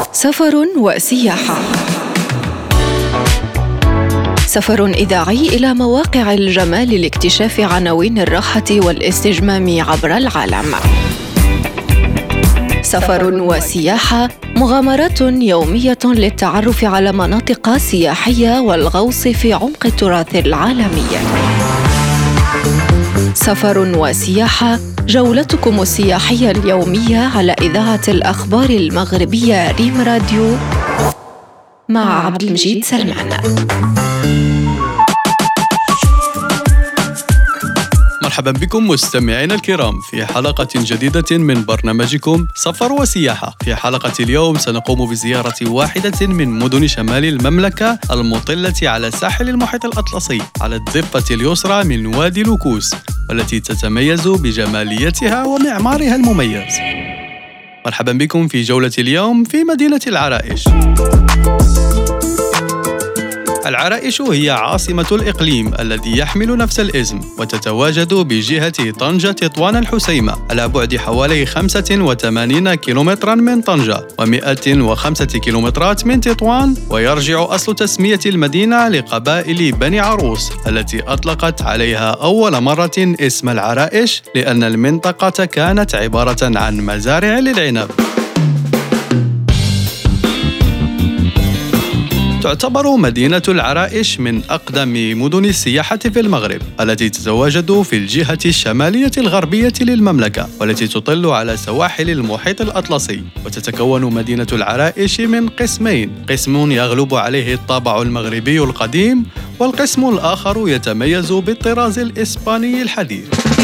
سفر وسياحة. سفر إذاعي إلى مواقع الجمال لاكتشاف عناوين الراحة والاستجمام عبر العالم. سفر وسياحة، مغامرات يومية للتعرف على مناطق سياحية والغوص في عمق التراث العالمي. سفر وسياحة، جولتكم السياحية اليومية على إذاعة الأخبار المغربية ريم راديو مع عبد المجيد سلمان. مرحبا بكم مستمعينا الكرام في حلقة جديدة من برنامجكم سفر وسياحة. في حلقة اليوم سنقوم بزيارة واحدة من مدن شمال المملكة المطلة على ساحل المحيط الأطلسي على الضفة اليسرى من وادي لوكوس، والتي تتميز بجماليتها ومعمارها المميز. مرحبا بكم في جولة اليوم في مدينة العرائش. العرائش هي عاصمة الإقليم الذي يحمل نفس الاسم، وتتواجد بجهة طنجة تطوان الحسيمة على بعد حوالي 85 كيلومترا من طنجة و105 كيلومترات من تطوان. ويرجع أصل تسمية المدينة لقبائل بني عروس التي أطلقت عليها أول مرة اسم العرائش، لأن المنطقة كانت عبارة عن مزارع للعنب. تعتبر مدينة العرائش من أقدم مدن السياحة في المغرب، التي تتواجد في الجهة الشمالية الغربية للمملكة، والتي تطل على سواحل المحيط الأطلسي. وتتكون مدينة العرائش من قسمين، قسم يغلب عليه الطابع المغربي القديم، والقسم الآخر يتميز بالطراز الإسباني الحديث.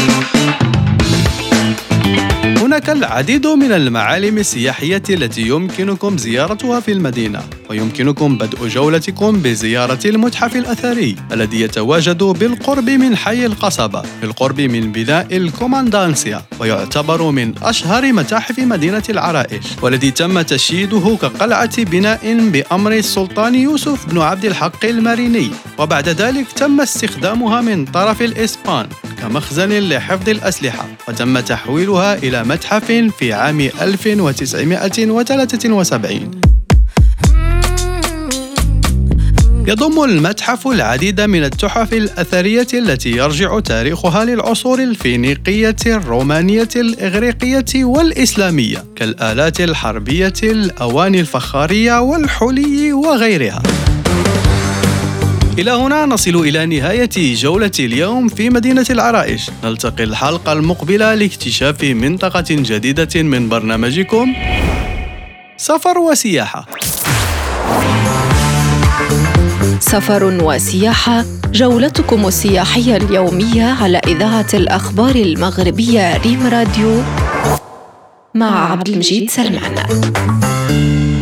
هناك العديد من المعالم السياحية التي يمكنكم زيارتها في المدينة، ويمكنكم بدء جولتكم بزيارة المتحف الأثري الذي يتواجد بالقرب من حي القصبة، بالقرب من بناء الكوماندانسيا، ويعتبر من أشهر متاحف مدينة العرائش، والذي تم تشييده كقلعة بناء بأمر السلطان يوسف بن عبد الحق الماريني، وبعد ذلك تم استخدامها من طرف الإسبان كمخزن لحفظ الأسلحة، وتم تحويلها إلى متحف في عام 1973. يضم المتحف العديد من التحف الأثرية التي يرجع تاريخها للعصور الفينيقية، الرومانية، الإغريقية والإسلامية، كالآلات الحربية، الأواني الفخارية والحلي وغيرها. إلى هنا نصل إلى نهاية جولة اليوم في مدينة العرائش. نلتقي الحلقة المقبلة لاكتشاف منطقة جديدة من برنامجكم سفر وسياحة. سفر وسياحة، جولتكم السياحية اليومية على إذاعة الأخبار المغربية ريم راديو مع عبد المجيد سلمان.